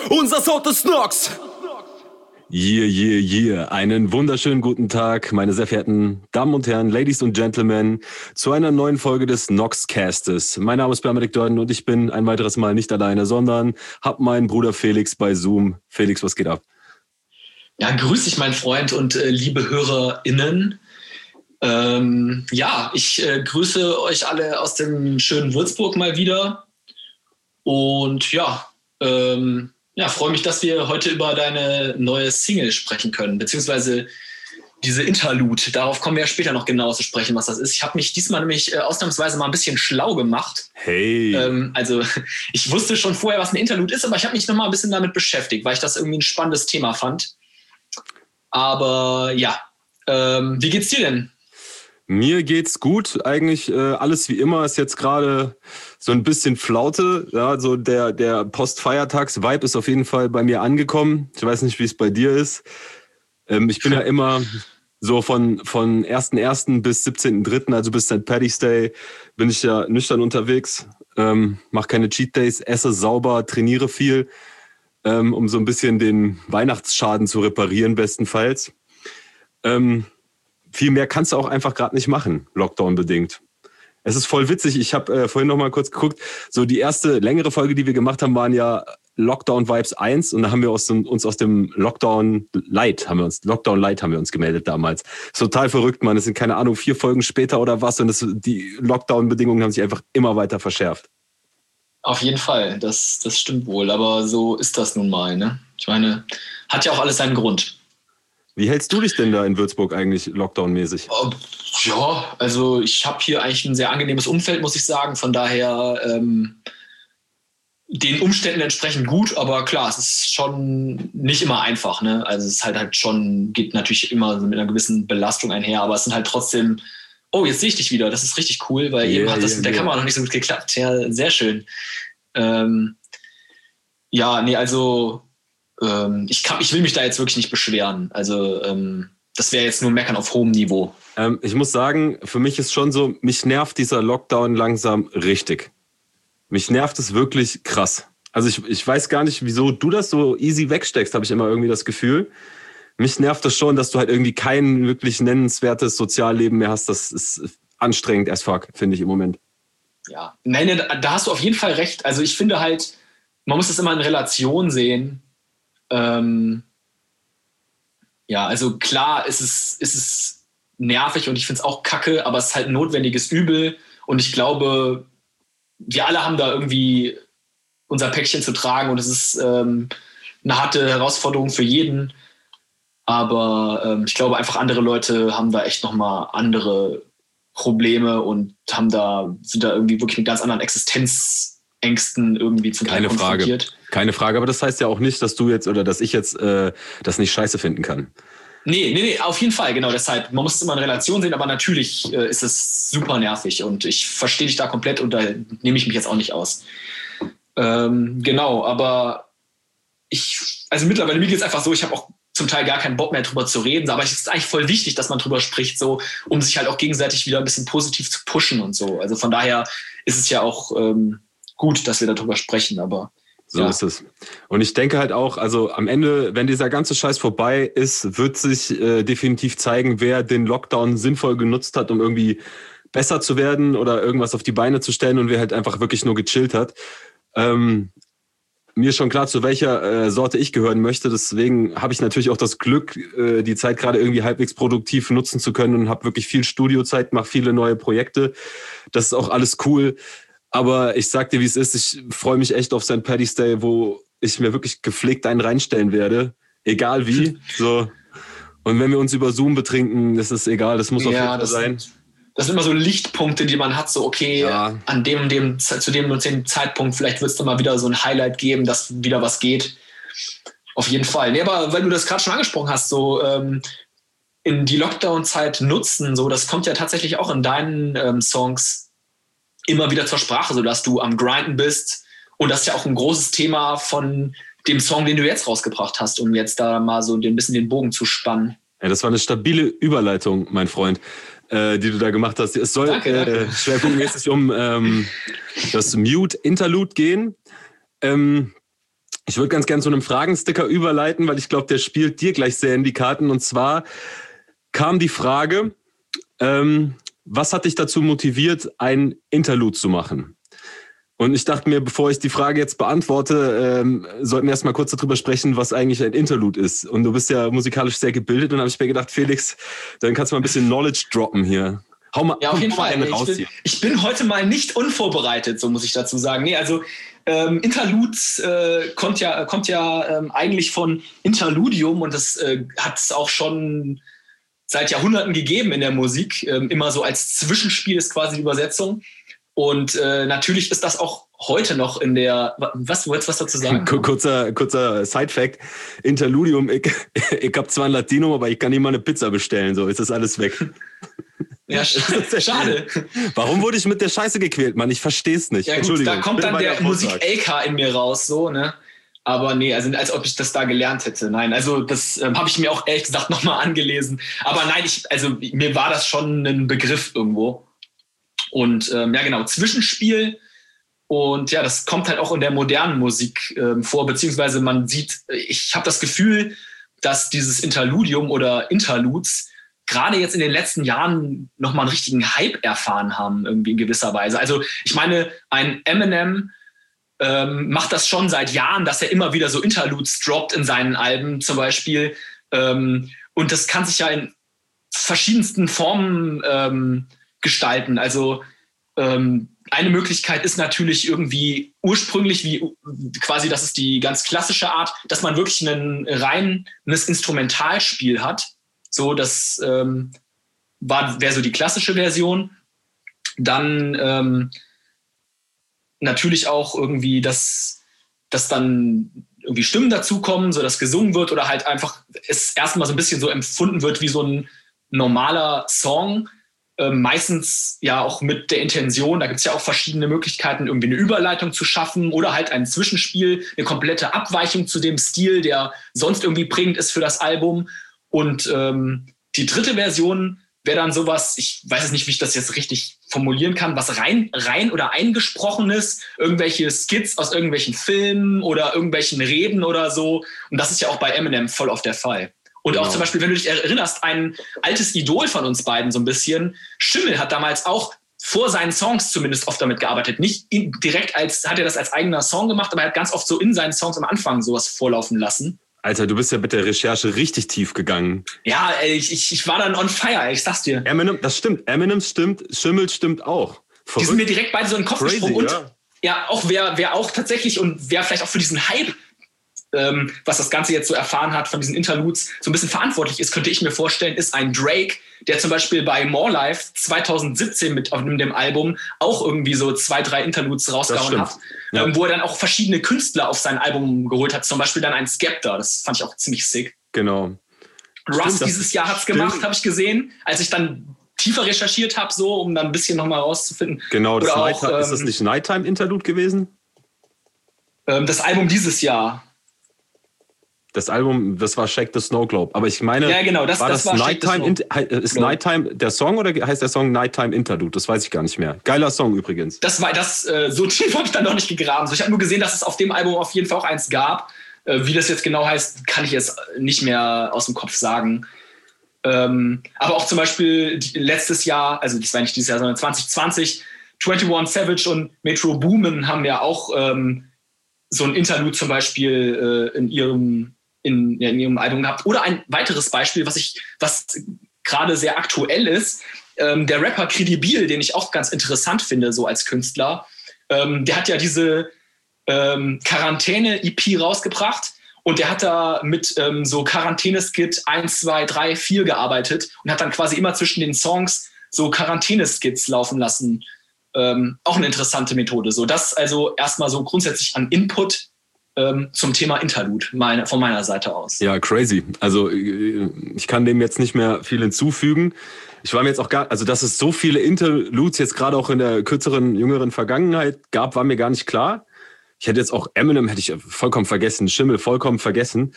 Unser Sound ist Nox! Yeah. Einen wunderschönen guten Tag, meine sehr verehrten Damen und Herren, Ladies und Gentlemen, zu einer neuen Folge des Noxcastes. Mein Name ist Benedikt Dörden und ich bin ein weiteres Mal nicht alleine, sondern habe meinen Bruder Felix bei Zoom. Felix, was geht ab? Ja, grüß dich, mein Freund und liebe HörerInnen. Ich grüße euch alle aus dem schönen Würzburg mal wieder. Und freue mich, dass wir heute über deine neue Single sprechen können, beziehungsweise diese Interlude. Darauf kommen wir ja später noch genau zu sprechen, was das ist. Ich habe mich diesmal nämlich ausnahmsweise mal ein bisschen schlau gemacht. Hey! Ich wusste schon vorher, was ein Interlude ist, aber ich habe mich noch mal ein bisschen damit beschäftigt, weil ich das irgendwie ein spannendes Thema fand. Aber ja, wie geht's dir denn? Mir geht's gut, eigentlich alles wie immer, ist jetzt gerade so ein bisschen Flaute, ja, so der Postfeiertags-Vibe ist auf jeden Fall bei mir angekommen. Ich weiß nicht, wie es bei dir ist. Ich bin ja immer so von 1.1. bis 17.3., also bis St. Paddy's Day, bin ich ja nüchtern unterwegs, mache keine Cheat Days, esse sauber, trainiere viel, um so ein bisschen den Weihnachtsschaden zu reparieren, bestenfalls. Viel mehr kannst du auch einfach gerade nicht machen, Lockdown-bedingt. Es ist voll witzig, ich habe vorhin noch mal kurz geguckt, so die erste längere Folge, die wir gemacht haben, waren ja Lockdown-Vibes 1 und da haben wir uns aus dem Lockdown-Light haben wir uns gemeldet damals. Ist total verrückt, Mann, es sind keine Ahnung, 4 Folgen später oder was und die Lockdown-Bedingungen haben sich einfach immer weiter verschärft. Auf jeden Fall, das stimmt wohl, aber so ist das nun mal, ne? Ich meine, hat ja auch alles seinen Grund. Wie hältst du dich denn da in Würzburg eigentlich Lockdown-mäßig? Ja, also ich habe hier eigentlich ein sehr angenehmes Umfeld, muss ich sagen. Von daher den Umständen entsprechend gut, aber klar, es ist schon nicht immer einfach, ne? Also es ist halt schon, geht natürlich immer mit einer gewissen Belastung einher, aber es sind halt trotzdem, oh, jetzt sehe ich dich wieder, das ist richtig cool, weil eben hat das mit der Kamera noch nicht so gut geklappt. Ja, sehr schön. Ich will mich da jetzt wirklich nicht beschweren. Also das wäre jetzt nur Meckern auf hohem Niveau. Ich muss sagen, für mich ist schon so, mich nervt dieser Lockdown langsam richtig. Mich nervt es wirklich krass. Also ich weiß gar nicht, wieso du das so easy wegsteckst, habe ich immer irgendwie das Gefühl. Mich nervt es schon, dass du halt irgendwie kein wirklich nennenswertes Sozialleben mehr hast. Das ist anstrengend as fuck, finde ich im Moment. Ja, nein, da hast du auf jeden Fall recht. Also ich finde halt, man muss das immer in Relation sehen. Also klar ist es nervig und ich finde es auch kacke, aber es ist halt ein notwendiges Übel und ich glaube, wir alle haben da irgendwie unser Päckchen zu tragen und es ist eine harte Herausforderung für jeden, aber ich glaube einfach andere Leute haben da echt nochmal andere Probleme und sind da irgendwie wirklich mit ganz anderen Existenzängsten irgendwie zum Teil konfrontiert. Keine Frage, aber das heißt ja auch nicht, dass du jetzt oder dass ich jetzt das nicht scheiße finden kann. Nee, auf jeden Fall, genau deshalb. Man muss es immer in Relation sehen, aber natürlich ist es super nervig und ich verstehe dich da komplett und da nehme ich mich jetzt auch nicht aus. Aber mittlerweile, mir geht es einfach so, ich habe auch zum Teil gar keinen Bock mehr drüber zu reden, aber es ist eigentlich voll wichtig, dass man drüber spricht, so, um sich halt auch gegenseitig wieder ein bisschen positiv zu pushen und so. Also von daher ist es ja auch gut, dass wir darüber sprechen, aber so ist es. Und ich denke halt auch, also am Ende, wenn dieser ganze Scheiß vorbei ist, wird sich definitiv zeigen, wer den Lockdown sinnvoll genutzt hat, um irgendwie besser zu werden oder irgendwas auf die Beine zu stellen und wer halt einfach wirklich nur gechillt hat. Mir ist schon klar, zu welcher Sorte ich gehören möchte. Deswegen habe ich natürlich auch das Glück, die Zeit gerade irgendwie halbwegs produktiv nutzen zu können und habe wirklich viel Studiozeit, mache viele neue Projekte. Das ist auch alles cool. Aber ich sag dir, wie es ist, ich freue mich echt auf St. Paddy's Day, wo ich mir wirklich gepflegt einen reinstellen werde. Egal wie. So. Und wenn wir uns über Zoom betrinken, das ist egal, das muss auf jeden Fall sein. Das sind immer so Lichtpunkte, die man hat, so okay, an zu dem und dem Zeitpunkt, vielleicht wird es dann mal wieder so ein Highlight geben, dass wieder was geht. Auf jeden Fall. Nee, aber weil du das gerade schon angesprochen hast, so in die Lockdown-Zeit nutzen, so das kommt ja tatsächlich auch in deinen Songs immer wieder zur Sprache, so dass du am Grinden bist und das ist ja auch ein großes Thema von dem Song, den du jetzt rausgebracht hast, um jetzt da mal so ein bisschen den Bogen zu spannen. Ja, das war eine stabile Überleitung, mein Freund, die du da gemacht hast. Es soll schwerpunktmäßig um das Mute-Interlude gehen. Ich würde ganz gern zu einem Fragensticker überleiten, weil ich glaube, der spielt dir gleich sehr in die Karten. Und zwar kam die Frage, was hat dich dazu motiviert, ein Interlude zu machen? Und ich dachte mir, bevor ich die Frage jetzt beantworte, sollten wir erstmal kurz darüber sprechen, was eigentlich ein Interlude ist. Und du bist ja musikalisch sehr gebildet und da habe ich mir gedacht, Felix, dann kannst du mal ein bisschen Knowledge droppen hier. Hau mal, ja, auf jeden Fall. Ich bin heute mal nicht unvorbereitet, so muss ich dazu sagen. Nee, also Interludes kommt ja eigentlich von Interludium und das hat es auch schon seit Jahrhunderten gegeben in der Musik. Immer so als Zwischenspiel ist quasi die Übersetzung. Und natürlich ist das auch heute noch in der... Was, du wolltest was dazu sagen? Kurzer Side-Fact. Interludium, ich habe zwar ein Latinum, aber ich kann nicht mal eine Pizza bestellen. So ist das alles weg. Ja, schade. Warum wurde ich mit der Scheiße gequält, Mann? Ich verstehe es nicht. Ja, gut, da kommt dann der Musik-LK in mir raus, so, ne? Aber nee, also als ob ich das da gelernt hätte. Nein, also das habe ich mir auch ehrlich gesagt nochmal angelesen. Aber nein, mir war das schon ein Begriff irgendwo. Und ja genau, Zwischenspiel. Und ja, das kommt halt auch in der modernen Musik vor, beziehungsweise man sieht, ich habe das Gefühl, dass dieses Interludium oder Interludes gerade jetzt in den letzten Jahren nochmal einen richtigen Hype erfahren haben, irgendwie in gewisser Weise. Also ich meine, ein Eminem macht das schon seit Jahren, dass er immer wieder so Interludes droppt in seinen Alben zum Beispiel. Und das kann sich ja in verschiedensten Formen gestalten. Also eine Möglichkeit ist natürlich irgendwie ursprünglich, wie quasi, das ist die ganz klassische Art, dass man wirklich reines Instrumentalspiel hat. So, das wäre so die klassische Version. Dann natürlich auch irgendwie, dass dann irgendwie Stimmen dazukommen, so dass gesungen wird oder halt einfach es erstmal so ein bisschen so empfunden wird wie so ein normaler Song. Meistens ja auch mit der Intention, da gibt es ja auch verschiedene Möglichkeiten, irgendwie eine Überleitung zu schaffen oder halt ein Zwischenspiel, eine komplette Abweichung zu dem Stil, der sonst irgendwie prägend ist für das Album. Und die dritte Version wäre dann sowas, ich weiß jetzt nicht, wie ich das jetzt richtig formulieren kann, was rein oder eingesprochenes, irgendwelche Skits aus irgendwelchen Filmen oder irgendwelchen Reden oder so. Und das ist ja auch bei Eminem voll oft der Fall. Und genau. Auch zum Beispiel, wenn du dich erinnerst, ein altes Idol von uns beiden so ein bisschen, Schimmel hat damals auch vor seinen Songs zumindest oft damit gearbeitet. Nicht direkt hat er das als eigener Song gemacht, aber er hat ganz oft so in seinen Songs am Anfang sowas vorlaufen lassen. Alter, du bist ja mit der Recherche richtig tief gegangen. Ja, ich war dann on fire, ich sag's dir. Eminem, das stimmt. Eminem stimmt, Schimmel stimmt auch. Verrückt. Die sind mir direkt beide so in den Kopf gesprungen. Und ja, auch wer auch tatsächlich und wer vielleicht auch für diesen Hype, was das Ganze jetzt so erfahren hat von diesen Interludes, so ein bisschen verantwortlich ist, könnte ich mir vorstellen, ist ein Drake, der zum Beispiel bei More Life 2017 mit auf dem Album auch irgendwie so 2-3 Interludes rausgehauen hat, ja. Wo er dann auch verschiedene Künstler auf sein Album geholt hat, zum Beispiel dann ein Skepta, das fand ich auch ziemlich sick. Genau. Russ dieses Jahr hat's gemacht, habe ich gesehen, als ich dann tiefer recherchiert habe, so, um dann ein bisschen nochmal rauszufinden. Genau, ist das nicht Nighttime Interlude gewesen? Das Album dieses Jahr. Das Album, das war Shake the Snow Globe. Aber ich meine, ja, genau, das war Nighttime, ist Nighttime der Song oder heißt der Song Nighttime Interlude? Das weiß ich gar nicht mehr. Geiler Song übrigens. So tief habe ich dann noch nicht gegraben. So, ich habe nur gesehen, dass es auf dem Album auf jeden Fall auch eins gab. Wie das jetzt genau heißt, kann ich jetzt nicht mehr aus dem Kopf sagen. Aber auch zum Beispiel letztes Jahr, also das war nicht dieses Jahr, sondern 2020, 21 Savage und Metro Boomin haben ja auch so ein Interlude zum Beispiel in ihrem Album gehabt. Oder ein weiteres Beispiel, was gerade sehr aktuell ist, der Rapper Credibil, den ich auch ganz interessant finde, so als Künstler, der hat ja diese Quarantäne-EP rausgebracht und der hat da mit so Quarantäne-Skit 1, 2, 3, 4 gearbeitet und hat dann quasi immer zwischen den Songs so Quarantäne-Skits laufen lassen. Auch eine interessante Methode. So, das also erstmal so grundsätzlich an Input zum Thema Interlude von meiner Seite aus. Ja, crazy. Also ich kann dem jetzt nicht mehr viel hinzufügen. Ich war mir jetzt auch also dass es so viele Interludes jetzt gerade auch in der kürzeren, jüngeren Vergangenheit gab, war mir gar nicht klar. Ich hätte jetzt auch Eminem hätte ich vollkommen vergessen, Schimmel vollkommen vergessen.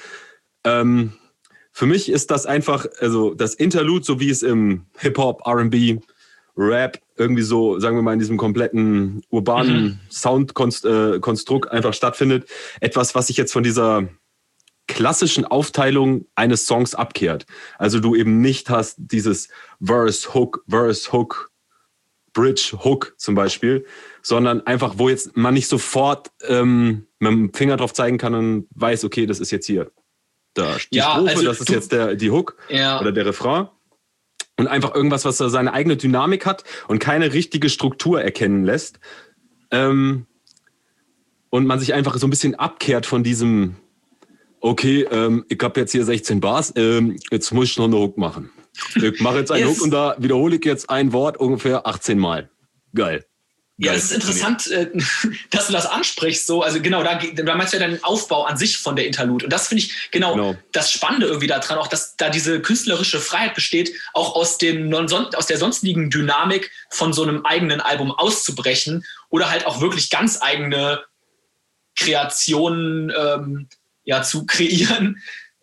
Für mich ist das einfach, also das Interlude, so wie es im Hip-Hop, R&B Rap, irgendwie so, sagen wir mal, in diesem kompletten urbanen Soundkonstrukt einfach stattfindet. Etwas, was sich jetzt von dieser klassischen Aufteilung eines Songs abkehrt. Also du eben nicht hast dieses Verse, Hook, Bridge, Hook zum Beispiel, sondern einfach, wo jetzt man nicht sofort mit dem Finger drauf zeigen kann und weiß, okay, das ist jetzt hier die Strophe, also das ist jetzt die Hook oder der Refrain. Und einfach irgendwas, was da seine eigene Dynamik hat und keine richtige Struktur erkennen lässt. Und man sich einfach so ein bisschen abkehrt von diesem, okay, ich habe jetzt hier 16 Bars, jetzt muss ich noch eine Hook machen. Ich mache jetzt einen Hook und da wiederhole ich jetzt ein Wort ungefähr 18 Mal. Geil. Ja, es ist interessant, dass du das ansprichst. So. Also genau, da meinst du ja den Aufbau an sich von der Interlude. Und das finde ich genau das Spannende irgendwie daran, auch dass da diese künstlerische Freiheit besteht, auch aus der sonstigen Dynamik von so einem eigenen Album auszubrechen oder halt auch wirklich ganz eigene Kreationen zu kreieren,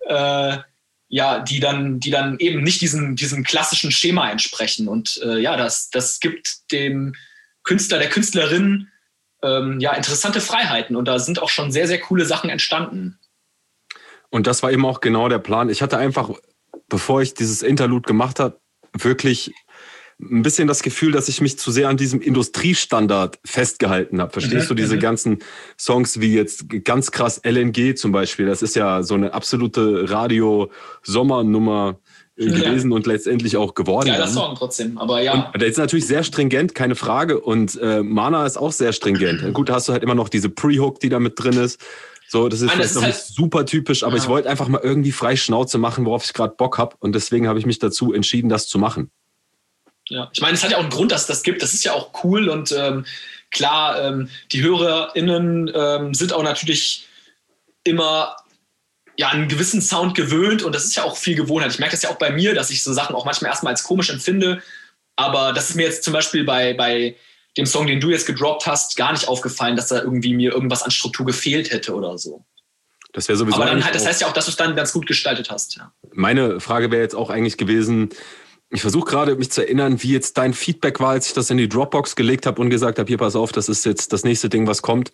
die dann eben nicht diesem klassischen Schema entsprechen. Und das gibt dem Künstler, der Künstlerin interessante Freiheiten. Und da sind auch schon sehr, sehr coole Sachen entstanden. Und das war eben auch genau der Plan. Ich hatte einfach, bevor ich dieses Interlude gemacht habe, wirklich ein bisschen das Gefühl, dass ich mich zu sehr an diesem Industriestandard festgehalten habe. Verstehst du diese ganzen Songs wie jetzt ganz krass LNG zum Beispiel? Das ist ja so eine absolute Radio-Sommernummer gewesen und letztendlich auch geworden. Geiler Song trotzdem, aber ja. Und der ist natürlich sehr stringent, keine Frage. Und Mana ist auch sehr stringent. Gut, da hast du halt immer noch diese Pre-Hook, die da mit drin ist. So, das ist vielleicht noch nicht super typisch, aber ich wollte einfach mal irgendwie frei Schnauze machen, worauf ich gerade Bock habe. Und deswegen habe ich mich dazu entschieden, das zu machen. Ja, ich meine, es hat ja auch einen Grund, dass das gibt. Das ist ja auch cool und klar, die HörerInnen sind auch natürlich immer an einen gewissen Sound gewöhnt und das ist ja auch viel Gewohnheit. Ich merke das ja auch bei mir, dass ich so Sachen auch manchmal erstmal als komisch empfinde, aber das ist mir jetzt zum Beispiel bei dem Song, den du jetzt gedroppt hast, gar nicht aufgefallen, dass da irgendwie mir irgendwas an Struktur gefehlt hätte oder so. Das wäre sowieso. Aber dann halt, das heißt ja auch, dass du es dann ganz gut gestaltet hast. Ja. Meine Frage wäre jetzt auch eigentlich gewesen, ich versuche gerade mich zu erinnern, wie jetzt dein Feedback war, als ich das in die Dropbox gelegt habe und gesagt habe, hier, pass auf, das ist jetzt das nächste Ding, was kommt.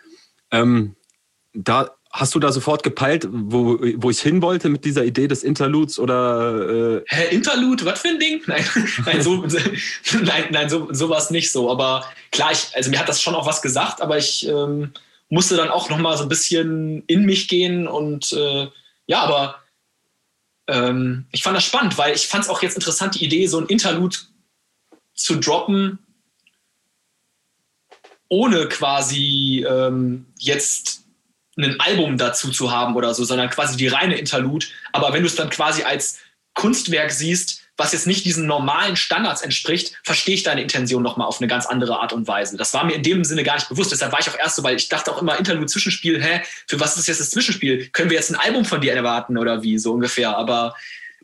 Hast du da sofort gepeilt, wo ich hin wollte mit dieser Idee des Interludes oder? Interlude? Was für ein Ding? Nein, sowas nicht so. Aber klar, mir hat das schon auch was gesagt, aber ich musste dann auch nochmal so ein bisschen in mich gehen und aber ich fand das spannend, weil ich fand es auch jetzt interessant, die Idee, so ein Interlude zu droppen, ohne quasi jetzt ein Album dazu zu haben oder so, sondern quasi die reine Interlude. Aber wenn du es dann quasi als Kunstwerk siehst, was jetzt nicht diesen normalen Standards entspricht, verstehe ich deine Intention nochmal auf eine ganz andere Art und Weise. Das war mir in dem Sinne gar nicht bewusst. Deshalb war ich auch erst so, weil ich dachte auch immer, Interlude, Zwischenspiel, für was ist jetzt das Zwischenspiel? Können wir jetzt ein Album von dir erwarten oder wie, so ungefähr. Aber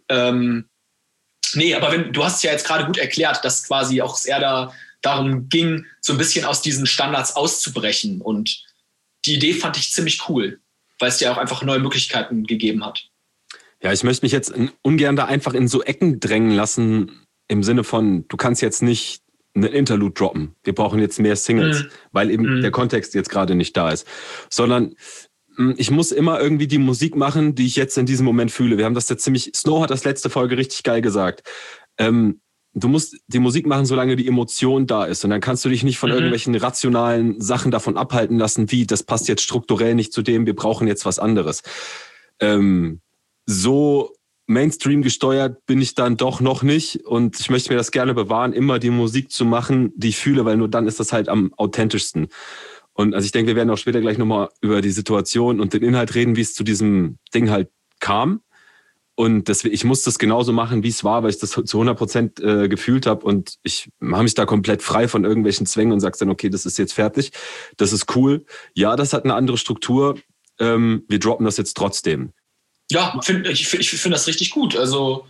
nee, aber du hast es ja jetzt gerade gut erklärt, dass quasi auch eher darum ging, so ein bisschen aus diesen Standards auszubrechen. Und die Idee fand ich ziemlich cool, weil es dir auch einfach neue Möglichkeiten gegeben hat. Ja, ich möchte mich jetzt ungern da einfach in so Ecken drängen lassen, im Sinne von, du kannst jetzt nicht einen Interlude droppen. Wir brauchen jetzt mehr Singles, weil eben der Kontext jetzt gerade nicht da ist. Sondern ich muss immer irgendwie die Musik machen, die ich jetzt in diesem Moment fühle. Wir haben das jetzt Snow hat das letzte Folge richtig geil gesagt. Du musst die Musik machen, solange die Emotion da ist. Und dann kannst du dich nicht von irgendwelchen rationalen Sachen davon abhalten lassen, wie, das passt jetzt strukturell nicht zu dem, wir brauchen jetzt was anderes. So Mainstream gesteuert bin ich dann doch noch nicht. Und ich möchte mir das gerne bewahren, immer die Musik zu machen, die ich fühle, weil nur dann ist das halt am authentischsten. Und also ich denke, wir werden auch später gleich nochmal über die Situation und den Inhalt reden, wie es zu diesem Ding halt kam. Und deswegen, ich muss das genauso machen, wie es war, weil ich das zu 100% gefühlt habe. Und ich mache mich da komplett frei von irgendwelchen Zwängen und sage dann, okay, das ist jetzt fertig, das ist cool. Ja, das hat eine andere Struktur. Wir droppen das jetzt trotzdem. Ja, ich find das richtig gut. Also,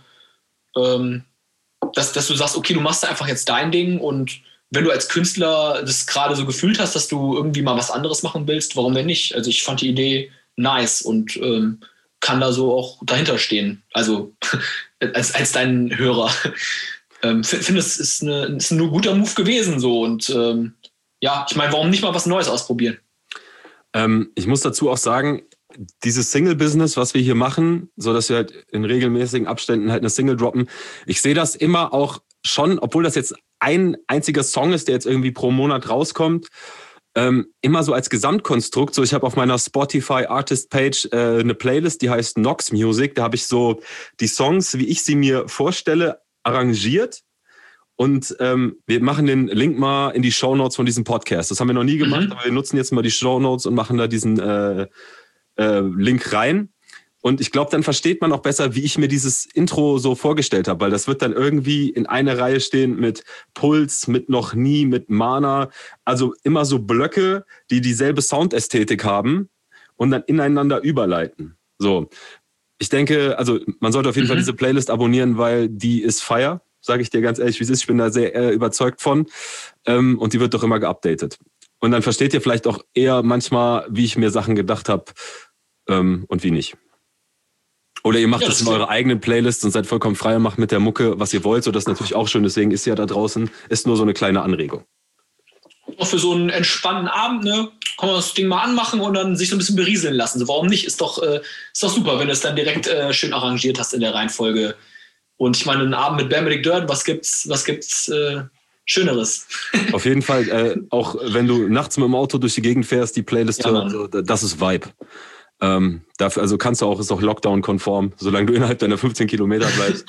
dass du sagst, okay, du machst da einfach jetzt dein Ding und wenn du als Künstler das gerade so gefühlt hast, dass du irgendwie mal was anderes machen willst, warum denn nicht? Also ich fand die Idee nice und kann da so auch dahinter stehen. Also als dein Hörer. finde, es ist ein guter Move gewesen. So. Und ich meine, warum nicht mal was Neues ausprobieren? Ich muss dazu auch sagen, dieses Single-Business, was wir hier machen, so dass wir halt in regelmäßigen Abständen halt eine Single droppen, ich sehe das immer auch schon, obwohl das jetzt ein einziger Song ist, der jetzt irgendwie pro Monat rauskommt, immer so als Gesamtkonstrukt. So, ich habe auf meiner Spotify Artist Page eine Playlist, die heißt Nox Music. Da habe ich so die Songs, wie ich sie mir vorstelle, arrangiert. Und wir machen den Link mal in die Shownotes von diesem Podcast. Das haben wir noch nie gemacht, aber wir nutzen jetzt mal die Shownotes und machen da diesen Link rein. Und ich glaube, dann versteht man auch besser, wie ich mir dieses Intro so vorgestellt habe, weil das wird dann irgendwie in einer Reihe stehen mit Puls, mit Noch nie, mit Mana. Also immer so Blöcke, die dieselbe Soundästhetik haben und dann ineinander überleiten. So, ich denke, also man sollte auf jeden Fall diese Playlist abonnieren, weil die ist fire, sage ich dir ganz ehrlich, wie es ist. Ich bin da sehr überzeugt von und die wird doch immer geupdatet. Und dann versteht ihr vielleicht auch eher manchmal, wie ich mir Sachen gedacht habe und wie nicht. Oder ihr macht das in eurer eigenen Playlist und seid vollkommen frei und macht mit der Mucke, was ihr wollt. So, das ist natürlich auch schön, deswegen ist sie ja da draußen. Ist nur so eine kleine Anregung. Auch für so einen entspannten Abend, ne? Kann man das Ding mal anmachen und dann sich so ein bisschen berieseln lassen. So, warum nicht? Ist doch super, wenn du es dann direkt schön arrangiert hast in der Reihenfolge. Und ich meine, einen Abend mit Benedict Durden, was gibt's Schöneres? Auf jeden Fall, auch wenn du nachts mit dem Auto durch die Gegend fährst, die Playlist hören, also, das ist Vibe. Dafür, also ist auch Lockdown-konform, solange du innerhalb deiner 15 Kilometer bleibst.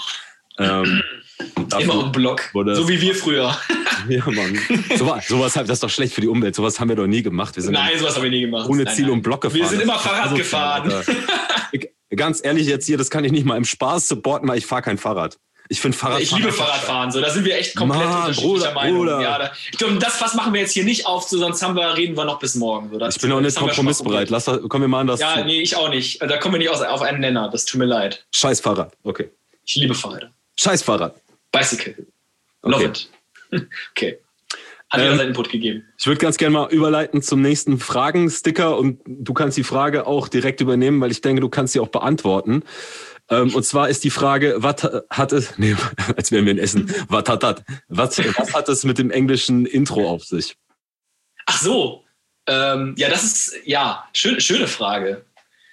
Immer im Block, so wie wir früher. Ja, Mann. Sowas das ist doch schlecht für die Umwelt. Sowas haben wir doch nie gemacht. Nein, sowas haben wir nie gemacht. Ohne Ziel und Block gefahren. Wir sind immer Fahrrad gefahren. Ganz ehrlich jetzt hier, das kann ich nicht mal im Spaß supporten, weil ich fahre kein Fahrrad. Ich finde Fahrradfahren. Ich liebe Fahrradfahren, so, da sind wir echt komplett unterschiedlicher Meinung. Ja, ich glaube, das Fass machen wir jetzt hier nicht auf, so, sonst reden wir noch bis morgen. So, ich bin auch nicht kompromissbereit. Kommen wir mal an das. Ja, nee, ich auch nicht. Da kommen wir nicht auf einen Nenner, das tut mir leid. Scheiß Fahrrad, okay. Ich liebe Fahrräder. Scheiß Fahrrad. Bicycle. Love it. Okay. Hat jeder seinen Input gegeben. Ich würde ganz gerne mal überleiten zum nächsten Fragen-Sticker und du kannst die Frage auch direkt übernehmen, weil ich denke, du kannst sie auch beantworten. Und zwar ist die Frage, was hat es, nee, als wären wir in Essen, was hat es mit dem englischen Intro auf sich? Ach so, das ist, schöne Frage.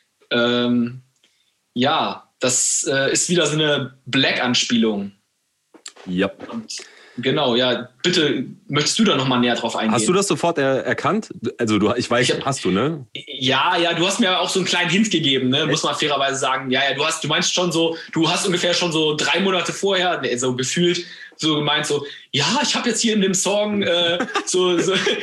Das ist wieder so eine Black-Anspielung. Ja. Genau, ja. Bitte, möchtest du da nochmal näher drauf eingehen? Hast du das sofort erkannt? Also ich weiß, hast du, ne? Ja, du hast mir auch so einen kleinen Hint gegeben, ne? Muss man fairerweise sagen. Ja, du meinst schon so, du hast ungefähr schon so 3 Monate vorher, so gefühlt, so gemeint so, ja, ich habe jetzt hier in dem Song so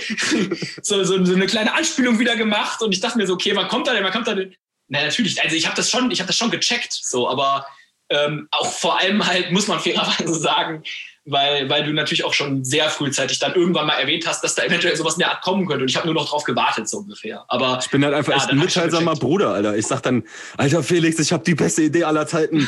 eine kleine Anspielung wieder gemacht und ich dachte mir so, okay, wann kommt er denn? Na, natürlich, also ich habe das schon gecheckt, so, aber auch vor allem halt, muss man fairerweise sagen, weil du natürlich auch schon sehr frühzeitig dann irgendwann mal erwähnt hast, dass da eventuell sowas in der Art kommen könnte und ich habe nur noch drauf gewartet, so ungefähr. Aber ich bin halt einfach echt ein mitteilsamer Bruder, Alter. Ich sag dann, Alter Felix, ich habe die beste Idee aller Zeiten.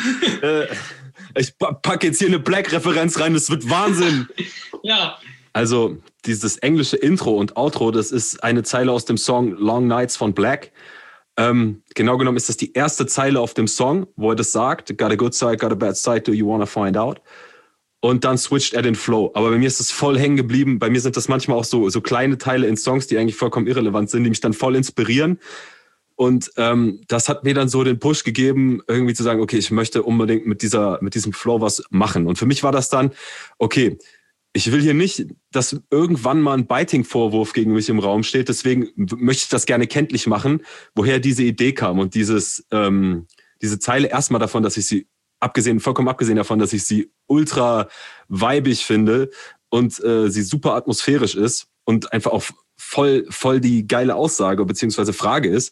Ich packe jetzt hier eine Black-Referenz rein, das wird Wahnsinn. Ja. Also dieses englische Intro und Outro, das ist eine Zeile aus dem Song Long Nights von Black. Genau genommen ist das die erste Zeile auf dem Song, wo er das sagt, got a good side, got a bad side, do you wanna find out? Und dann switcht er den Flow. Aber bei mir ist das voll hängen geblieben. Bei mir sind das manchmal auch so kleine Teile in Songs, die eigentlich vollkommen irrelevant sind, die mich dann voll inspirieren. Und das hat mir dann so den Push gegeben, irgendwie zu sagen, okay, ich möchte unbedingt mit diesem Flow was machen. Und für mich war das dann, okay, ich will hier nicht, dass irgendwann mal ein Biting-Vorwurf gegen mich im Raum steht. Deswegen möchte ich das gerne kenntlich machen, woher diese Idee kam. Und diese Zeile erstmal davon, dass ich sie vollkommen abgesehen davon, dass ich sie ultra weibig finde und sie super atmosphärisch ist und einfach auch voll die geile Aussage bzw. Frage ist,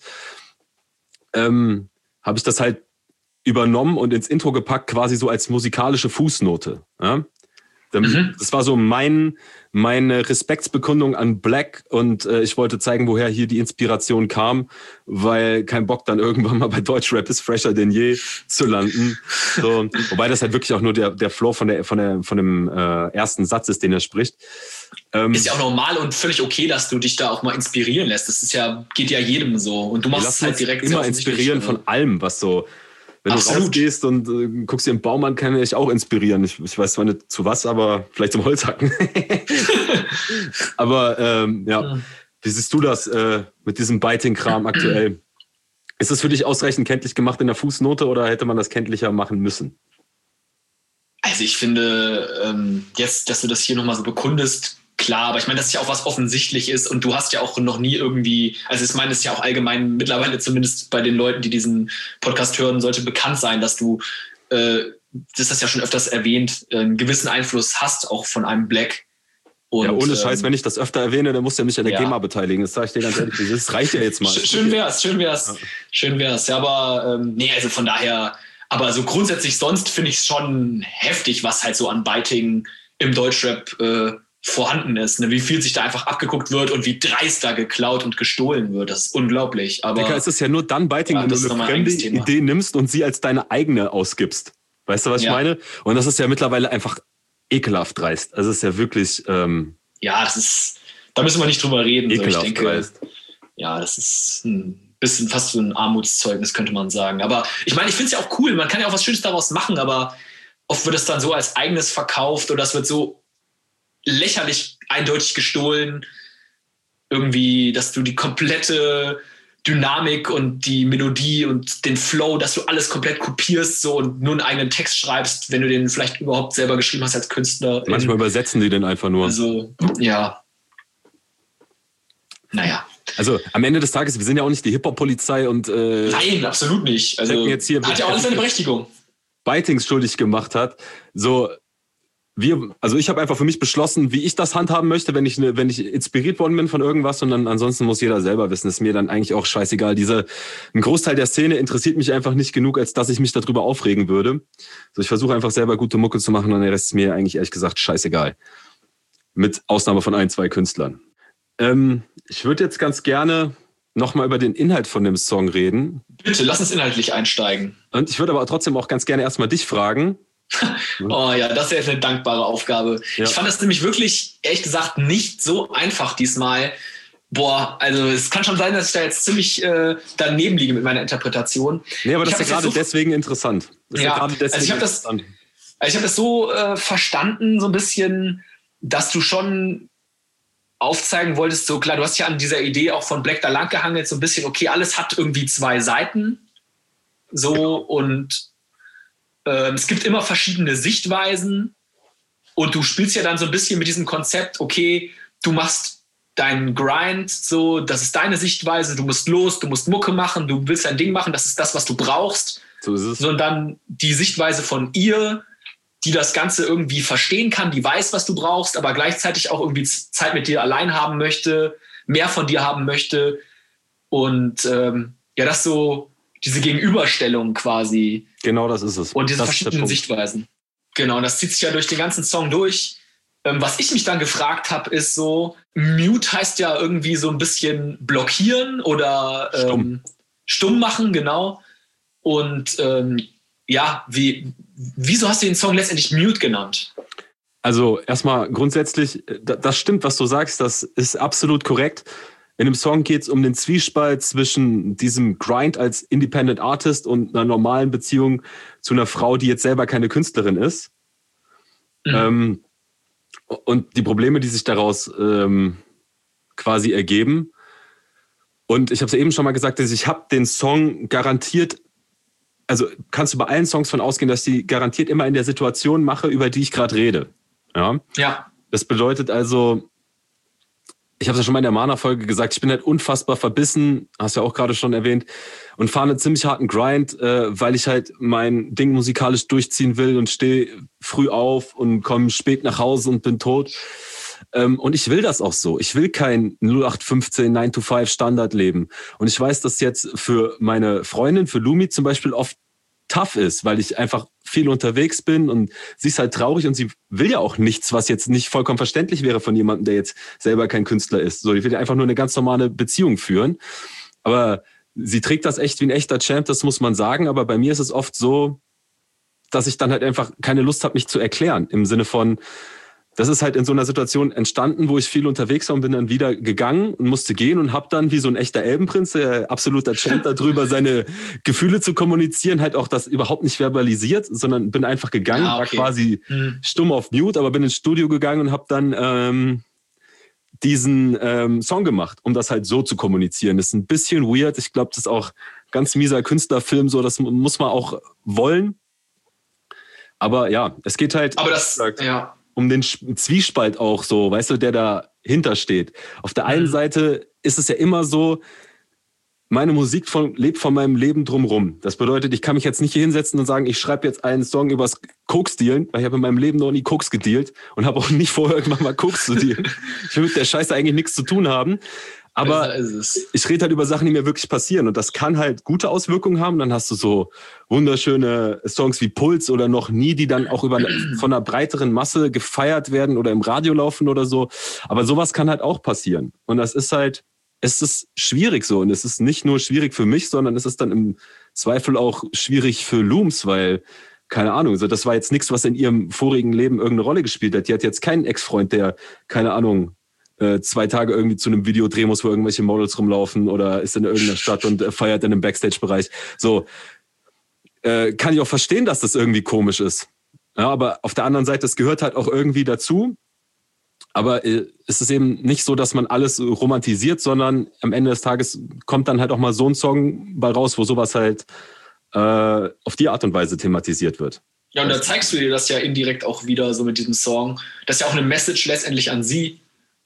habe ich das halt übernommen und ins Intro gepackt, quasi so als musikalische Fußnote. Ja? Das war so meine Respektsbekundung an Black und ich wollte zeigen, woher hier die Inspiration kam, weil kein Bock dann irgendwann mal bei Deutschrap ist fresher denn je zu landen. So, wobei das halt wirklich auch nur der Flow von dem ersten Satz ist, den er spricht. Ist ja auch normal und völlig okay, dass du dich da auch mal inspirieren lässt. Das geht ja jedem so und du machst es halt direkt. Immer inspirieren von allem, was so Wenn du rausgehst und guckst dir einen Baum an, kann ich auch inspirieren. Ich weiß zwar nicht zu was, aber vielleicht zum Holzhacken. Aber wie siehst du das mit diesem Biting-Kram aktuell? Ist das für dich ausreichend kenntlich gemacht in der Fußnote oder hätte man das kenntlicher machen müssen? Also ich finde, jetzt, dass du das hier nochmal so bekundest, klar, aber ich meine, dass es ja auch was offensichtlich ist und du hast ja auch noch nie irgendwie, also ich meine, es ist ja auch allgemein mittlerweile zumindest bei den Leuten, die diesen Podcast hören, sollte bekannt sein, dass du, das ist ja schon öfters erwähnt, einen gewissen Einfluss hast, auch von einem Black. Und, ja, ohne Scheiß, wenn ich das öfter erwähne, dann musst du ja mich an der GEMA beteiligen. Das sage ich dir ganz ehrlich, das reicht ja jetzt mal. Schön wär's. Ja, aber nee, also von daher, aber so grundsätzlich sonst finde ich es schon heftig, was halt so an Biting im Deutschrap vorhanden ist. Ne? Wie viel sich da einfach abgeguckt wird und wie dreist da geklaut und gestohlen wird. Das ist unglaublich. Aber Digga, es ist ja nur dann Biting, wenn du eine fremde Idee nimmst und sie als deine eigene ausgibst. Weißt du, was ich meine? Und das ist ja mittlerweile einfach ekelhaft dreist. Also es ist ja wirklich... ja, das ist... Da müssen wir nicht drüber reden. Ekelhaft so. Ich denke, dreist. Ja, das ist ein bisschen fast so ein Armutszeugnis, könnte man sagen. Aber ich meine, ich finde es ja auch cool. Man kann ja auch was Schönes daraus machen, aber oft wird es dann so als eigenes verkauft oder es wird so lächerlich eindeutig gestohlen. Irgendwie, dass du die komplette Dynamik und die Melodie und den Flow, dass du alles komplett kopierst so und nur einen eigenen Text schreibst, wenn du den vielleicht überhaupt selber geschrieben hast als Künstler. Manchmal übersetzen die den einfach nur. Also, ja. Naja. Also am Ende des Tages, wir sind ja auch nicht die Hip-Hop-Polizei und nein, absolut nicht. Also jetzt hier, hat ja auch alles seine Berechtigung. Bitings schuldig gemacht hat. So, ich habe einfach für mich beschlossen, wie ich das handhaben möchte, wenn ich inspiriert worden bin von irgendwas und dann ansonsten muss jeder selber wissen. Ist mir dann eigentlich auch scheißegal. Ein Großteil der Szene interessiert mich einfach nicht genug, als dass ich mich darüber aufregen würde. So, ich versuche einfach selber gute Mucke zu machen und der Rest ist mir eigentlich ehrlich gesagt scheißegal. Mit Ausnahme von 1, 2 Künstlern. Ich würde jetzt ganz gerne nochmal über den Inhalt von dem Song reden. Bitte, lass uns inhaltlich einsteigen. Und ich würde aber trotzdem auch ganz gerne erstmal dich fragen. Oh ja, das ist jetzt eine dankbare Aufgabe. Ja. Ich fand das nämlich wirklich, ehrlich gesagt, nicht so einfach diesmal. Also es kann schon sein, dass ich da jetzt ziemlich daneben liege mit meiner Interpretation. Nee, aber das ist ja gerade deswegen interessant. Ich habe das so verstanden, so ein bisschen, dass du schon aufzeigen wolltest, so klar, du hast ja an dieser Idee auch von Black da lang gehangelt, so ein bisschen, okay, alles hat irgendwie 2 Seiten. So und es gibt immer verschiedene Sichtweisen und du spielst ja dann so ein bisschen mit diesem Konzept, okay, du machst deinen Grind, so, das ist deine Sichtweise, du musst los, du musst Mucke machen, du willst dein Ding machen, das ist das, was du brauchst. So ist es. So, und dann die Sichtweise von ihr, die das Ganze irgendwie verstehen kann, die weiß, was du brauchst, aber gleichzeitig auch irgendwie Zeit mit dir allein haben möchte, mehr von dir haben möchte und das so diese Gegenüberstellung quasi. Genau, das ist es. Und diese verschiedenen Sichtweisen. Genau, und das zieht sich ja durch den ganzen Song durch. Was ich mich dann gefragt habe, ist so, Mute heißt ja irgendwie so ein bisschen blockieren oder stumm machen, genau. Und wieso hast du den Song letztendlich Mute genannt? Also erstmal grundsätzlich, das stimmt, was du sagst, das ist absolut korrekt. In dem Song geht es um den Zwiespalt zwischen diesem Grind als Independent Artist und einer normalen Beziehung zu einer Frau, die jetzt selber keine Künstlerin ist. Mhm. Und die Probleme, die sich daraus quasi ergeben. Und ich habe es eben schon mal gesagt, dass ich habe den Song garantiert, also kannst du bei allen Songs von ausgehen, dass ich die garantiert immer in der Situation mache, über die ich gerade rede. Ja. Das bedeutet also, ich habe es ja schon mal in der Mana-Folge gesagt, ich bin halt unfassbar verbissen, hast ja auch gerade schon erwähnt, und fahre einen ziemlich harten Grind, weil ich halt mein Ding musikalisch durchziehen will und stehe früh auf und komme spät nach Hause und bin tot. Und ich will das auch so. Ich will kein 0815 9-to-5 Standardleben. Und ich weiß, dass jetzt für meine Freundin, für Lumi zum Beispiel, oft tough ist, weil ich einfach viel unterwegs bin und sie ist halt traurig und sie will ja auch nichts, was jetzt nicht vollkommen verständlich wäre von jemandem, der jetzt selber kein Künstler ist. So, die will ja einfach nur eine ganz normale Beziehung führen. Aber sie trägt das echt wie ein echter Champ, das muss man sagen. Aber bei mir ist es oft so, dass ich dann halt einfach keine Lust habe, mich zu erklären. Im Sinne von, das ist halt in so einer Situation entstanden, wo ich viel unterwegs war und bin dann wieder gegangen und musste gehen und habe dann wie so ein echter Elbenprinz, der absoluter Champ darüber, seine Gefühle zu kommunizieren, halt auch das überhaupt nicht verbalisiert, sondern bin einfach gegangen, war quasi stumm auf Mute, aber bin ins Studio gegangen und habe dann diesen Song gemacht, um das halt so zu kommunizieren. Das ist ein bisschen weird. Ich glaube, das ist auch ganz mieser Künstlerfilm, so das muss man auch wollen. Aber ja, es geht halt um den Zwiespalt auch so, weißt du, der dahinter steht. Auf der einen Seite ist es ja immer so, meine Musik lebt von meinem Leben drumrum. Das bedeutet, ich kann mich jetzt nicht hier hinsetzen und sagen, ich schreibe jetzt einen Song übers Koks-Dealen, weil ich habe in meinem Leben noch nie Koks gedealt und habe auch nicht vor, irgendwann mal Koks zu dealen. Ich will mit der Scheiße eigentlich nichts zu tun haben. Aber ich rede halt über Sachen, die mir wirklich passieren. Und das kann halt gute Auswirkungen haben. Dann hast du so wunderschöne Songs wie Puls oder Noch nie, die dann auch von einer breiteren Masse gefeiert werden oder im Radio laufen oder so. Aber sowas kann halt auch passieren. Und das ist halt, es ist schwierig so. Und es ist nicht nur schwierig für mich, sondern es ist dann im Zweifel auch schwierig für Looms, weil, keine Ahnung, so das war jetzt nichts, was in ihrem vorigen Leben irgendeine Rolle gespielt hat. Die hat jetzt keinen Ex-Freund, der, keine Ahnung, 2 Tage irgendwie zu einem Video drehen muss, wo irgendwelche Models rumlaufen oder ist in irgendeiner Stadt und feiert in einem Backstage-Bereich. So, kann ich auch verstehen, dass das irgendwie komisch ist. Ja, aber auf der anderen Seite, es gehört halt auch irgendwie dazu. Aber es ist eben nicht so, dass man alles romantisiert, sondern am Ende des Tages kommt dann halt auch mal so ein Song bei raus, wo sowas halt auf die Art und Weise thematisiert wird. Ja, und da zeigst du dir das ja indirekt auch wieder so mit diesem Song. Das ist ja auch eine Message letztendlich an sie.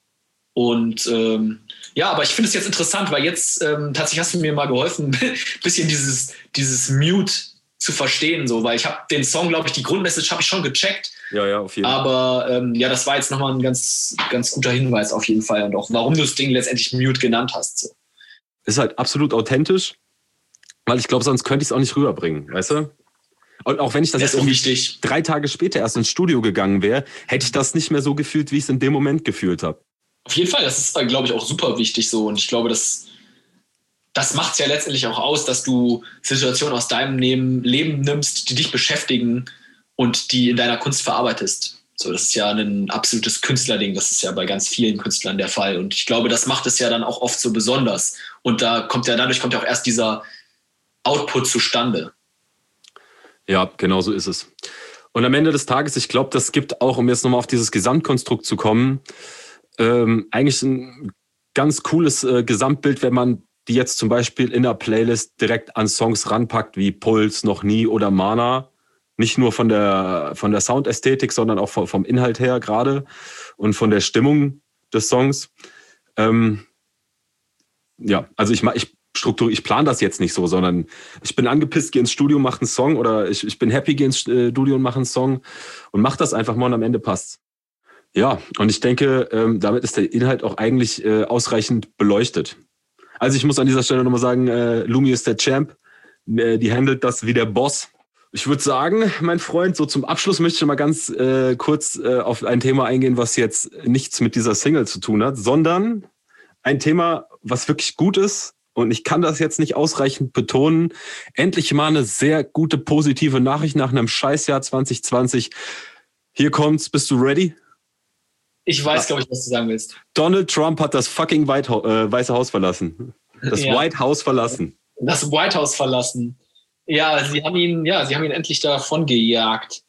Und aber ich finde es jetzt interessant, weil jetzt tatsächlich hast du mir mal geholfen, ein bisschen dieses Mute zu verstehen, so, weil ich habe den Song, glaube ich, die Grundmessage habe ich schon gecheckt. Ja, auf jeden Fall. Aber das war jetzt nochmal ein ganz, ganz guter Hinweis auf jeden Fall und auch, warum du das Ding letztendlich Mute genannt hast. So. Ist halt absolut authentisch, weil ich glaube, sonst könnte ich es auch nicht rüberbringen, weißt du? Und auch wenn ich das jetzt irgendwie 3 Tage später erst ins Studio gegangen wäre, hätte ich das nicht mehr so gefühlt, wie ich es in dem Moment gefühlt habe. Auf jeden Fall, das ist, glaube ich, auch super wichtig so. Und ich glaube, das macht es ja letztendlich auch aus, dass du Situationen aus deinem Leben nimmst, die dich beschäftigen und die in deiner Kunst verarbeitest. So, das ist ja ein absolutes Künstlerding. Das ist ja bei ganz vielen Künstlern der Fall. Und ich glaube, das macht es ja dann auch oft so besonders. Und dadurch kommt ja auch erst dieser Output zustande. Ja, genau so ist es. Und am Ende des Tages, ich glaube, das gibt auch, um jetzt nochmal auf dieses Gesamtkonstrukt zu kommen, eigentlich ein ganz cooles Gesamtbild, wenn man die jetzt zum Beispiel in der Playlist direkt an Songs ranpackt, wie Puls, Noch nie oder Mana. Nicht nur von der Soundästhetik, sondern auch vom Inhalt her gerade und von der Stimmung des Songs. Also ich plane das jetzt nicht so, sondern ich bin angepisst, gehe ins Studio, mache einen Song oder ich bin happy, gehe ins Studio und mache einen Song und mache das einfach mal und am Ende passt's. Ja, und ich denke, damit ist der Inhalt auch eigentlich ausreichend beleuchtet. Also ich muss an dieser Stelle nochmal sagen, Lumi ist der Champ, die handelt das wie der Boss. Ich würde sagen, mein Freund, so zum Abschluss möchte ich mal ganz kurz auf ein Thema eingehen, was jetzt nichts mit dieser Single zu tun hat, sondern ein Thema, was wirklich gut ist. Und ich kann das jetzt nicht ausreichend betonen. Endlich mal eine sehr gute, positive Nachricht nach einem Scheißjahr 2020. Hier kommt's, bist du ready? Ich weiß, glaube ich, was du sagen willst. Donald Trump hat das fucking Weiße Haus verlassen. Das White House verlassen. Das White House verlassen. Ja, sie haben ihn endlich davon gejagt.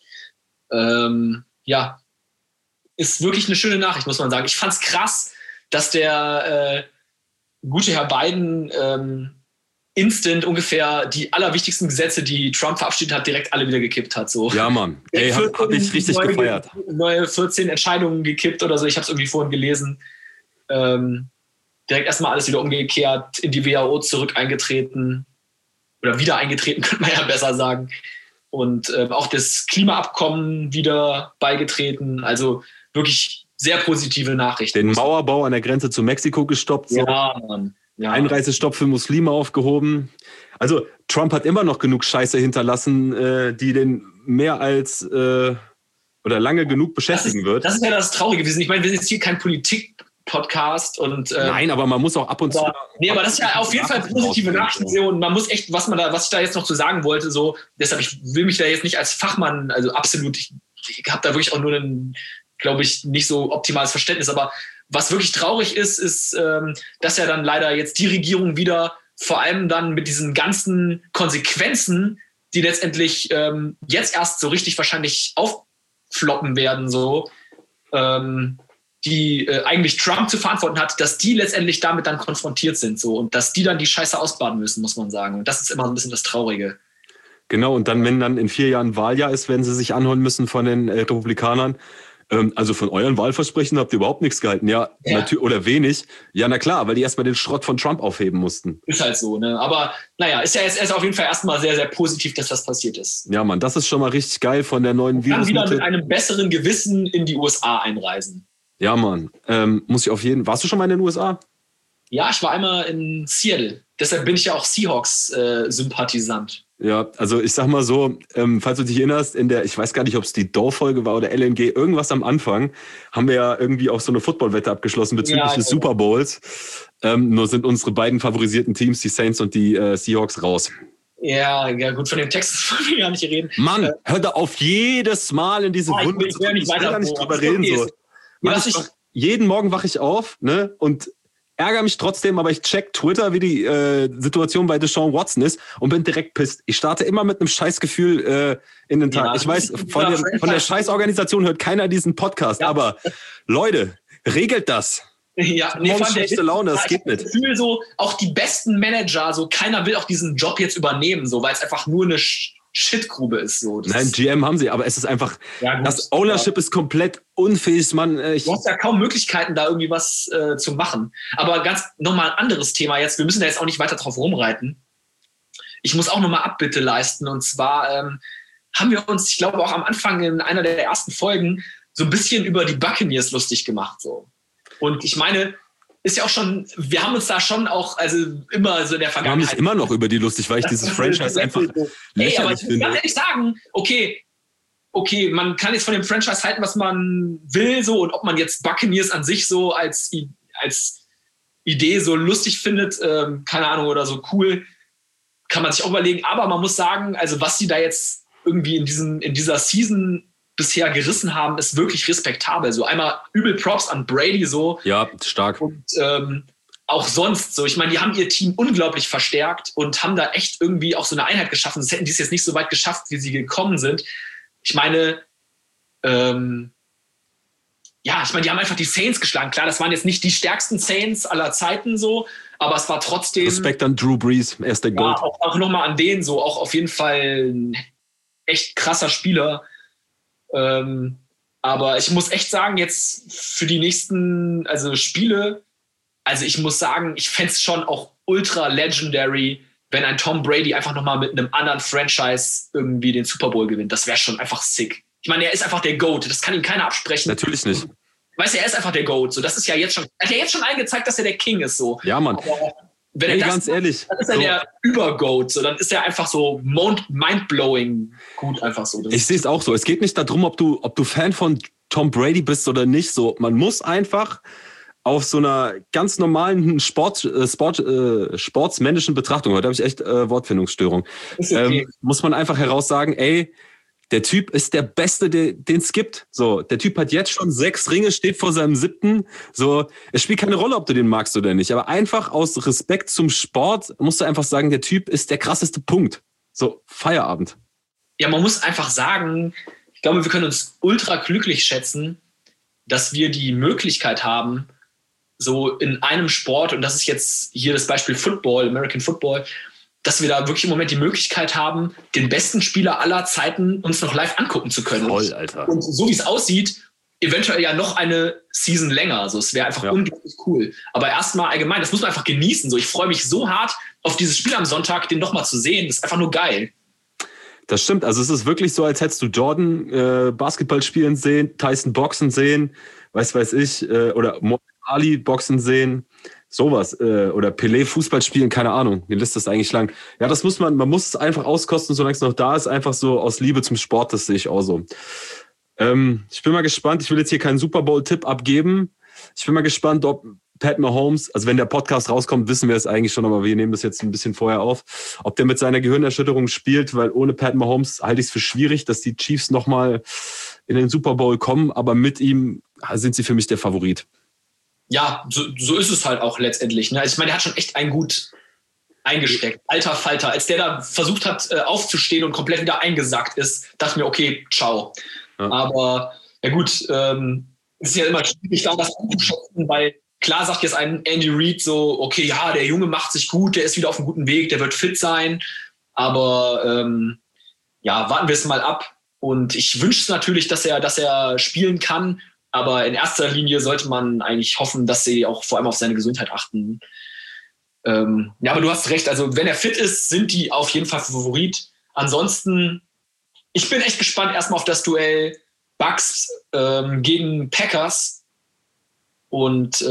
Ist wirklich eine schöne Nachricht, muss man sagen. Ich fand's krass, dass der gute Herr Biden instant ungefähr die allerwichtigsten Gesetze, die Trump verabschiedet hat, direkt alle wieder gekippt hat. So. Ja, Mann. Ey, hab ich richtig gefeiert. Neue 14 Entscheidungen gekippt oder so. Ich habe es irgendwie vorhin gelesen. Direkt erstmal alles wieder umgekehrt, in die WHO zurück eingetreten. Oder wieder eingetreten, könnte man ja besser sagen. Und auch das Klimaabkommen wieder beigetreten. Also wirklich sehr positive Nachrichten. Den Mauerbau an der Grenze zu Mexiko gestoppt. So. Ja, Mann. Ja. Einreisestopp für Muslime aufgehoben. Also Trump hat immer noch genug Scheiße hinterlassen, die den mehr als oder lange genug beschäftigen wird. Das ist ja das Traurige. Ich meine, wir sind jetzt hier kein Politik-Podcast. Nein, aber man muss auch ab und zu... Nee, aber das ist ja auf jeden Fall positive Nachrichten. Und man muss echt, was ich da jetzt noch zu sagen wollte, so, deshalb, ich will mich da jetzt nicht als Fachmann, also absolut, ich habe da wirklich auch nur einen glaube ich, nicht so optimales Verständnis. Aber was wirklich traurig ist, dass ja dann leider jetzt die Regierung wieder vor allem dann mit diesen ganzen Konsequenzen, die letztendlich jetzt erst so richtig wahrscheinlich auffloppen werden, so, die eigentlich Trump zu verantworten hat, dass die letztendlich damit dann konfrontiert sind, so, und dass die dann die Scheiße ausbaden müssen, muss man sagen. Und das ist immer so ein bisschen das Traurige. Genau, und dann, wenn dann in 4 Jahren Wahljahr ist, werden sie sich anholen müssen von den Republikanern. Also von euren Wahlversprechen habt ihr überhaupt nichts gehalten. Ja. Oder wenig. Ja, na klar, weil die erstmal den Schrott von Trump aufheben mussten. Ist halt so, ne? Aber naja, ist auf jeden Fall erstmal sehr, sehr positiv, dass das passiert ist. Ja, Mann, das ist schon mal richtig geil von der neuen Virus. Dann wieder mit einem besseren Gewissen in die USA einreisen. Ja, Mann. Muss ich auf jeden Fall. Warst du schon mal in den USA? Ja, ich war einmal in Seattle. Deshalb bin ich ja auch Seahawks-Sympathisant. Ja, also ich sag mal so, falls du dich erinnerst, ich weiß gar nicht, ob es die Dow-Folge war oder LNG, irgendwas am Anfang, haben wir ja irgendwie auch so eine Football-Wette abgeschlossen bezüglich des Super Bowls. Nur sind unsere beiden favorisierten Teams, die Saints und die Seahawks, raus. Ja, gut, von den Texans wollen wir gar nicht reden. Mann, hör da auf jedes Mal in diese Wunde zu drücken. Ich will da nicht drüber reden. So. Mann, jeden Morgen wache ich auf, ne, und ärgere mich trotzdem, aber ich check Twitter, wie die Situation bei Deshaun Watson ist, und bin direkt pisst. Ich starte immer mit einem Scheißgefühl in den Tag. Ich weiß, von der Scheißorganisation hört keiner diesen Podcast, aber Leute, regelt das. Ja, nee, vor allem schlechte Laune, das geht nicht. Gefühl so, auch die besten Manager, so keiner will auch diesen Job jetzt übernehmen, so, weil es einfach nur eine Shitgrube ist. So. Nein, GM haben sie, aber es ist einfach, das Ownership ist komplett unfähig, Mann. Du hast ja kaum Möglichkeiten, da irgendwie was zu machen. Aber ganz nochmal ein anderes Thema jetzt, wir müssen da jetzt auch nicht weiter drauf rumreiten. Ich muss auch nochmal Abbitte leisten, und zwar haben wir uns, ich glaube auch am Anfang in einer der ersten Folgen, so ein bisschen über die Buccaneers lustig gemacht. So. Und ich meine, ist ja auch schon, wir haben uns da schon auch, also immer so in der Vergangenheit. Wir haben mich immer noch über die lustig, weil ich dieses Franchise einfach lächerlich aber ich muss ganz ehrlich sagen, okay, man kann jetzt von dem Franchise halten, was man will, so, und ob man jetzt Buccaneers an sich so als Idee so lustig findet, keine Ahnung, oder so cool, kann man sich auch überlegen. Aber man muss sagen, also was sie da jetzt irgendwie in dieser Season bisher gerissen haben, ist wirklich respektabel. So einmal übel Props an Brady so. Ja, stark. Und auch sonst so. Ich meine, die haben ihr Team unglaublich verstärkt und haben da echt irgendwie auch so eine Einheit geschaffen. Das hätten die es jetzt nicht so weit geschafft, wie sie gekommen sind. Ich meine, die haben einfach die Saints geschlagen. Klar, das waren jetzt nicht die stärksten Saints aller Zeiten so, aber es war trotzdem... Respekt an Drew Brees, er ist der Goat. Ja, auch nochmal an den so, auch auf jeden Fall ein echt krasser Spieler. Aber ich muss echt sagen, jetzt für die nächsten Spiele, also ich muss sagen, ich fände es schon auch ultra legendary, wenn ein Tom Brady einfach nochmal mit einem anderen Franchise irgendwie den Super Bowl gewinnt. Das wäre schon einfach sick. Ich meine, er ist einfach der GOAT, das kann ihm keiner absprechen. Natürlich nicht. Weißt du, er ist einfach der GOAT. So, das ist ja jetzt schon, er hat ja jetzt schon eingezeigt, dass er der King ist. So. Ja, Mann. Aber wenn er ganz ehrlich. Dann ist er der Über-GOAT. So, dann ist er einfach so mind-blowing gut, einfach so. Ich sehe es auch so. Es geht nicht darum, ob du Fan von Tom Brady bist oder nicht. So, man muss einfach auf so einer ganz normalen sportsmännischen Betrachtung, heute habe ich echt Wortfindungsstörung, okay. Muss man einfach heraussagen, ey, der Typ ist der Beste, den es gibt. So, der Typ hat jetzt schon 6 Ringe, steht vor seinem 7. So, es spielt keine Rolle, ob du den magst oder nicht. Aber einfach aus Respekt zum Sport musst du einfach sagen, der Typ ist der krasseste Punkt. So, Feierabend. Ja, man muss einfach sagen, ich glaube, wir können uns ultra glücklich schätzen, dass wir die Möglichkeit haben, so in einem Sport, und das ist jetzt hier das Beispiel Football, American Football, dass wir da wirklich im Moment die Möglichkeit haben, den besten Spieler aller Zeiten uns noch live angucken zu können. Voll, Alter. Und so wie es aussieht, eventuell ja noch eine Season länger. Also es wäre einfach unglaublich cool. Aber erstmal allgemein, das muss man einfach genießen. So, ich freue mich so hart auf dieses Spiel am Sonntag, den nochmal zu sehen. Das ist einfach nur geil. Das stimmt. Also es ist wirklich so, als hättest du Jordan Basketball spielen sehen, Tyson boxen sehen, weiß ich, oder Ali boxen sehen. Sowas. Oder Pelé Fußball spielen, keine Ahnung. Die Liste ist eigentlich lang. Ja, das muss man muss es einfach auskosten, solange es noch da ist. Einfach so aus Liebe zum Sport, das sehe ich auch so. Ich bin mal gespannt. Ich will jetzt hier keinen Super Bowl-Tipp abgeben. Ich bin mal gespannt, ob Pat Mahomes, also wenn der Podcast rauskommt, wissen wir es eigentlich schon, aber wir nehmen das jetzt ein bisschen vorher auf, ob der mit seiner Gehirnerschütterung spielt, weil ohne Pat Mahomes halte ich es für schwierig, dass die Chiefs nochmal in den Super Bowl kommen, aber mit ihm sind sie für mich der Favorit. Ja, so ist es halt auch letztendlich. Ne? Also ich meine, der hat schon echt einen gut eingesteckt. Alter Falter. Als der da versucht hat aufzustehen und komplett wieder eingesackt ist, dachte ich mir, okay, ciao. Ja. Aber ja gut, es ist ja immer schwierig, da das anzuschätzen, weil klar sagt jetzt ein Andy Reid so, okay, ja, der Junge macht sich gut, der ist wieder auf einem guten Weg, der wird fit sein. Aber ja, warten wir es mal ab. Und ich wünsche es natürlich, dass er spielen kann. Aber in erster Linie sollte man eigentlich hoffen, dass sie auch vor allem auf seine Gesundheit achten. Ja, aber du hast recht. Also wenn er fit ist, sind die auf jeden Fall Favorit. Ansonsten, ich bin echt gespannt erstmal auf das Duell Bucks gegen Packers. Und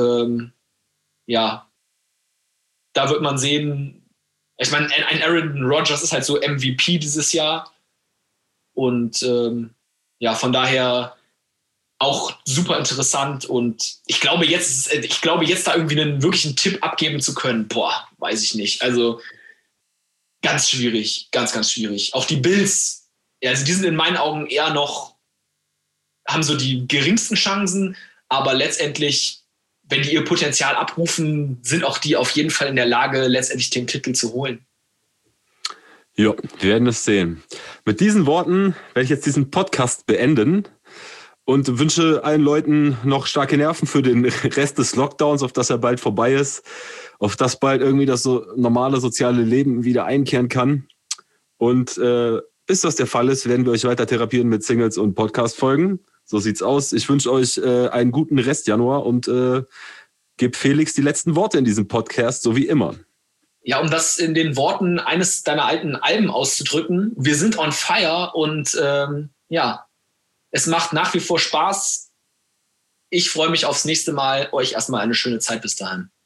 ja, da wird man sehen, ich meine, ein Aaron Rodgers ist halt so MVP dieses Jahr. Und ja, von daher auch super interessant. Und ich glaube jetzt da irgendwie einen wirklichen Tipp abgeben zu können, weiß ich nicht. Also ganz schwierig, ganz, ganz schwierig. Auch die Bills, also die sind in meinen Augen eher noch, haben so die geringsten Chancen, aber letztendlich, wenn die ihr Potenzial abrufen, sind auch die auf jeden Fall in der Lage, letztendlich den Titel zu holen. Ja, wir werden es sehen. Mit diesen Worten werde ich jetzt diesen Podcast beenden und wünsche allen Leuten noch starke Nerven für den Rest des Lockdowns, auf das er bald vorbei ist, auf das bald irgendwie das so normale soziale Leben wieder einkehren kann. Und bis das der Fall ist, werden wir euch weiter therapieren mit Singles und Podcast-Folgen. So sieht's aus. Ich wünsche euch einen guten Rest Januar und gebe Felix die letzten Worte in diesem Podcast, so wie immer. Ja, um das in den Worten eines deiner alten Alben auszudrücken, wir sind on fire und ja, es macht nach wie vor Spaß. Ich freue mich aufs nächste Mal. Euch erstmal eine schöne Zeit bis dahin.